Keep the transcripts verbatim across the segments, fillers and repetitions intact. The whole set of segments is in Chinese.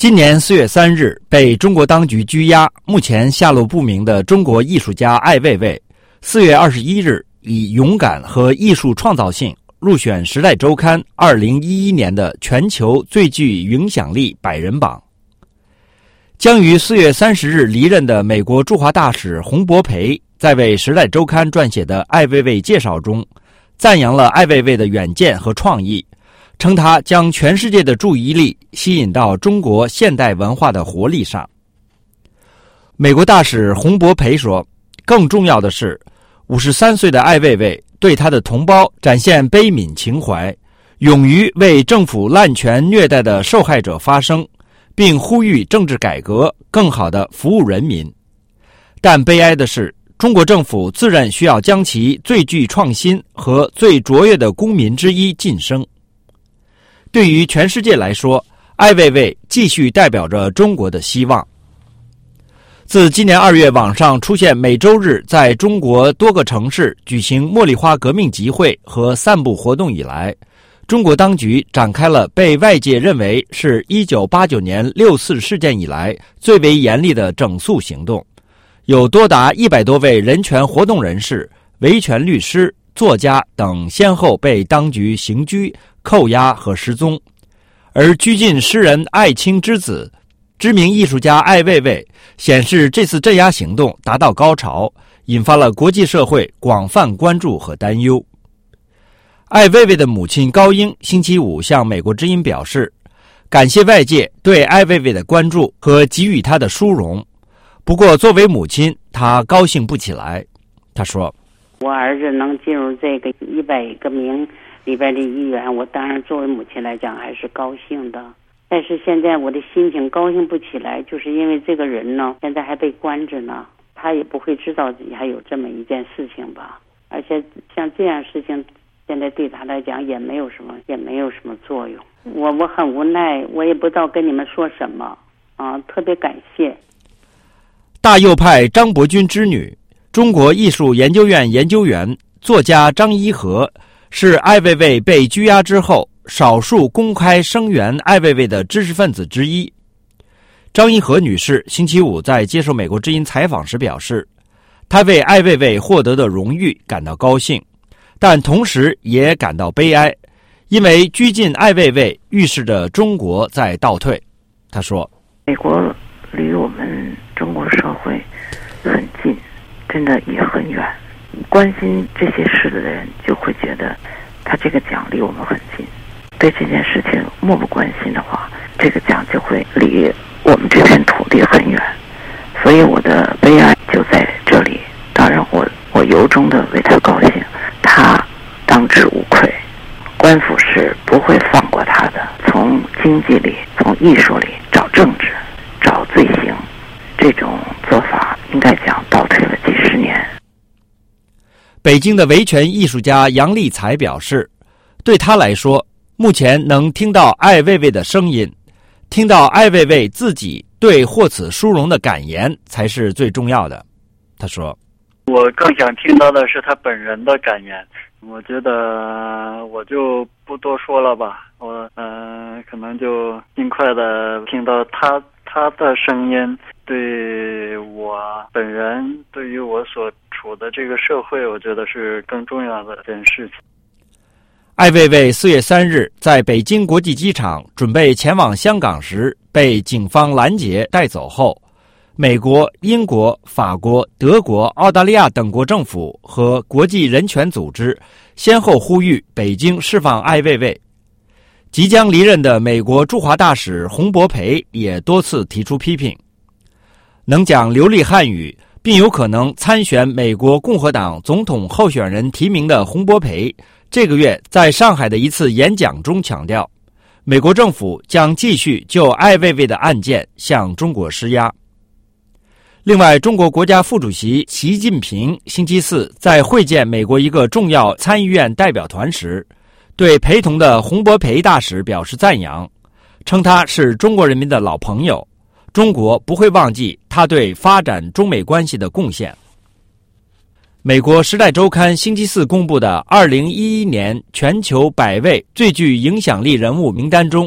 今年四月三日被中国当局拘押，目前下落不明的中国艺术家艾未未，四月二十一日以勇敢和艺术创造性入选《时代周刊》二零一一年的全球最具影响力百人榜。将于四月三十日离任的美国驻华大使洪博培在为《时代周刊》撰写的艾未未介绍中，赞扬了艾未未的远见和创意，称他将全世界的注意力吸引到中国现代文化的活力上。美国大使洪博培说，更重要的是，五十三岁的艾未未对他的同胞展现悲悯情怀，勇于为政府滥权虐待的受害者发声，并呼吁政治改革，更好地服务人民。但悲哀的是，中国政府自认需要将其最具创新和最卓越的公民之一晋升。对于全世界来说，艾未未继续代表着中国的希望。自今年二月网上出现每周日在中国多个城市举行茉莉花革命集会和散步活动以来，中国当局展开了被外界认为是一九八九年六四事件以来最为严厉的整肃行动，有多达一百多位人权活动人士、维权律师、作家等先后被当局刑拘、扣押和失踪。而拘禁诗人艾青之子、知名艺术家艾未未显示这次镇压行动达到高潮，引发了国际社会广泛关注和担忧。艾未未的母亲高英星期五向美国之音表示，感谢外界对艾未未的关注和给予她的殊荣，不过作为母亲，她高兴不起来。她说， 我儿子能进入这个一百个名里边的一员，我当然作为母亲来讲还是高兴的。但是现在我的心情高兴不起来，就是因为这个人呢，现在还被关着呢，他也不会知道自己还有这么一件事情吧。而且像这样事情，现在对他来讲也没有什么，也没有什么作用。我我很无奈，我也不知道跟你们说什么啊，特别感谢。 大右派张伯钧之女、中国艺术研究院研究员、作家张一和是艾未未被拘押之后少数公开声援艾未未的知识分子之一。张一和女士星期五在接受美国之音采访时表示，她为艾未未获得的荣誉感到高兴，但同时也感到悲哀，因为拘禁艾未未预示着中国在倒退。她说， 美国离我们中国社会很近，真的也很远。关心这些事的人就会觉得他这个奖离我们很近，对这件事情漠不关心的话，这个奖就会离我们这片土地很远。所以我的悲哀就在这里。当然我我由衷的为他高兴，他当之无愧，官府是不会放过他的。从经济里，从艺术里找政治，找罪行，这种做法应该讲倒退了几十年。 北京的维权艺术家杨立才表示，对他来说，目前能听到艾未未的声音，听到艾未未自己对获此殊荣的感言才是最重要的。他说， 我更想听到的是他本人的感言。我觉得我就不多说了吧，我嗯、呃，可能就尽快的听到他他的声音，对我本人，对于我所处的这个社会，我觉得是更重要的一件事情。 艾未未四月三日在北京国际机场准备前往香港时，被警方拦截带走后，美国、英国、法国、德国、澳大利亚等国政府和国际人权组织先后呼吁北京释放艾未未。即将离任的美国驻华大使洪博培也多次提出批评。能讲流利汉语，并有可能参选美国共和党总统候选人提名的洪博培，这个月在上海的一次演讲中强调，美国政府将继续就艾未未的案件向中国施压。另外，中国国家副主席习近平星期四在会见美国一个重要参议院代表团时，对陪同的洪博培大使表示赞扬，称他是中国人民的老朋友，中国不会忘记他对发展中美关系的贡献。美国《时代周刊》星期四公布的二零一一年全球百位最具影响力人物名单中，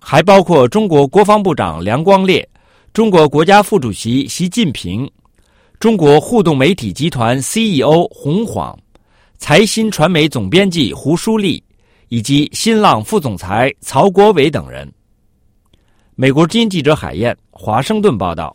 还包括中国国防部长梁光烈、中国国家副主席习近平、中国互动媒体集团 C E O 洪晃、财新传媒总编辑胡舒立以及新浪副总裁曹国伟等人。美国之音记者海燕，华盛顿报道。